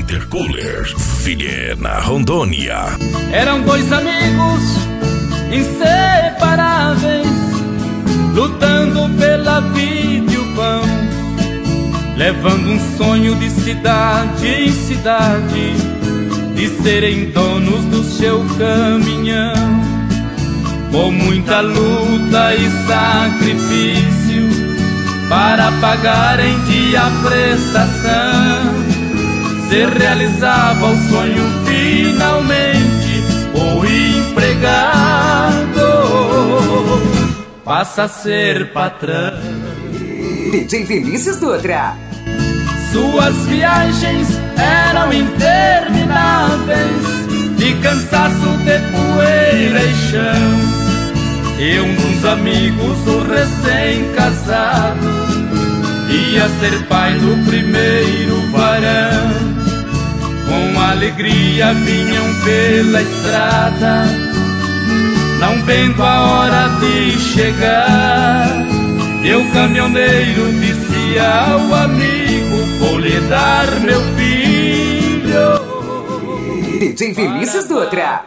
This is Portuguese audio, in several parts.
Intercooler, Vilhena, Rondônia. Eram dois amigos inseparáveis, lutando pela vida e o pão, levando um sonho de cidade em cidade, de serem donos do seu caminhão. Com muita luta e sacrifício para pagarem dia a prestação, se realizava o sonho finalmente. O empregado passa a ser patrão. DJ Vinícius Dutra. Suas viagens eram intermináveis, de cansaço, de poeira e chão. E um dos amigos, o recém-casado, ia ser pai do primeiro varão. Com alegria vinham pela estrada, não vendo a hora de chegar. E o caminhoneiro disse ao amigo: vou lhe dar meu filho. DJ Vinícius Dutra.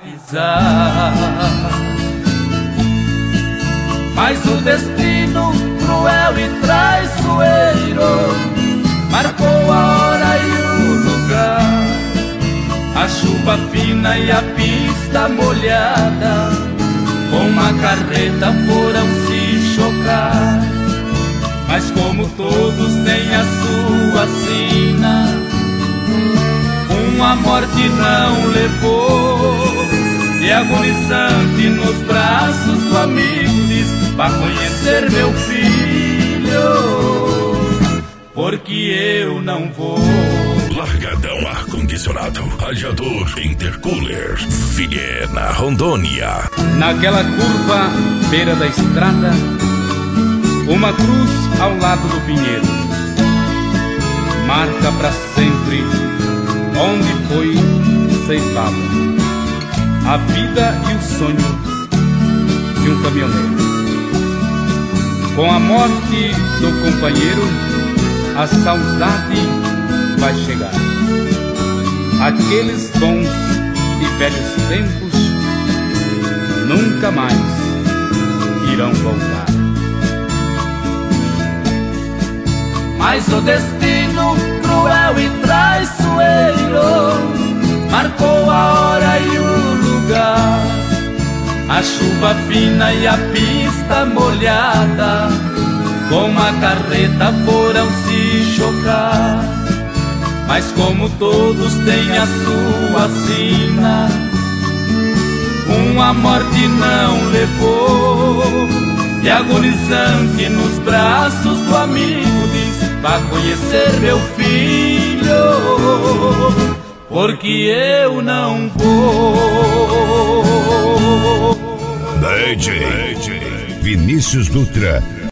Mas o destino cruel e traiçoeiro marcou a hora e o lugar. A chuva fina e a pista molhada, com uma carreta foram se chocar. Mas como todos têm a sua sina, uma morte não levou. E agonizante nos braços do amigo diz: vá conhecer meu filho, porque eu não vou. Largadão ar-condicionado, radiador, intercooler, Vilhena, Rondônia. Naquela curva, beira da estrada, uma cruz ao lado do pinheiro, marca pra sempre onde foi ceifada a vida e o sonho de um caminhoneiro. Com a morte do companheiro, a saudade vai chegar. Aqueles bons e velhos tempos nunca mais irão voltar. Mas o destino cruel e traiçoeiro marcou a hora e o lugar. A chuva fina e a pista molhada, com a carreta foram se chocar. Mas como todos têm a sua sina, uma morte não levou. E agonizante nos braços do amigo diz: vá conhecer meu filho, porque eu não vou. DJ Vinícius Dutra.